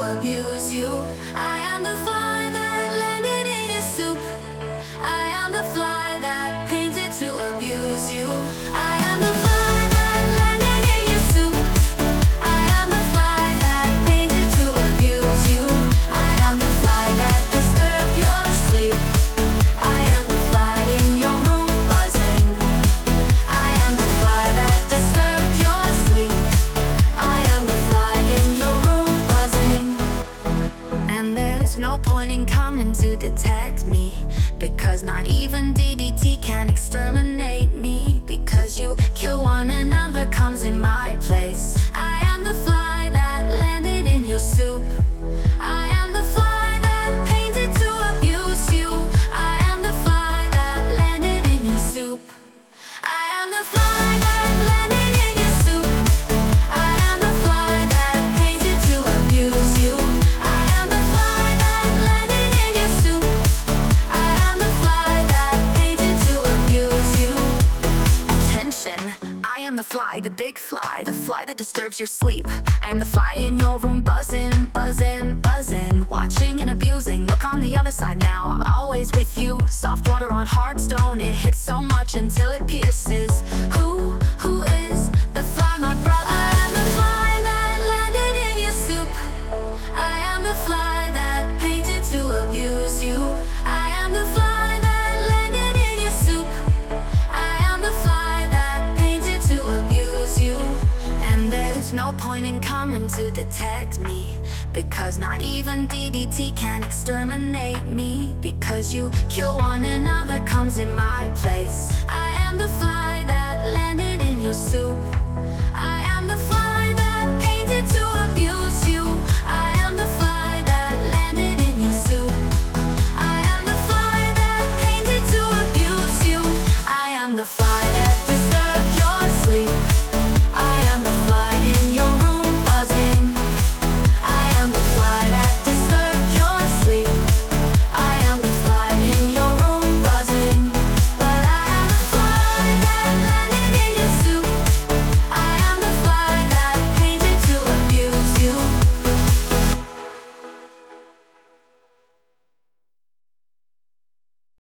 abuse you. I am the fly that landed in your soup. I am the fly that painted to abuse you. I am the fly that landed in your soup. I am the fly that painted to abuse you. I am the fly that disturbed your sleep. I am the fly in your room buzzing. I am the fly that disturbed your sleep. I am the fly in your room buzzing. And there's no point in coming to detect me, because not even DDT can exterminate me. Because you kill one, another comes in my place. I am the fly that landed in your soup. I am the fly that painted to abuse you. I am the fly that landed in your soup. I am the fly that landed in your soup. I am the fly that painted to abuse you. I am the fly that landed in your soup. I am the fly that painted to abuse you. Attention, I am the fly, the big fly, the fly that disturbs your sleep. I am the fly in your room buzzing, buzzing, buzzing, watching and abusing. Look on the other side now, I'm always with you. Soft water on hard stone, it hits so much until it pierces. Who is the fly, my brother? I am the fly that landed in your soup. I am the fly that painted to abuse you. I am the fly that landed in your soup. I am the fly that painted to abuse you. And there's no point in coming to detect me, because not even DDT can exterminate me. Because you kill one, another comes in my place. I am the fly that landed in your soup.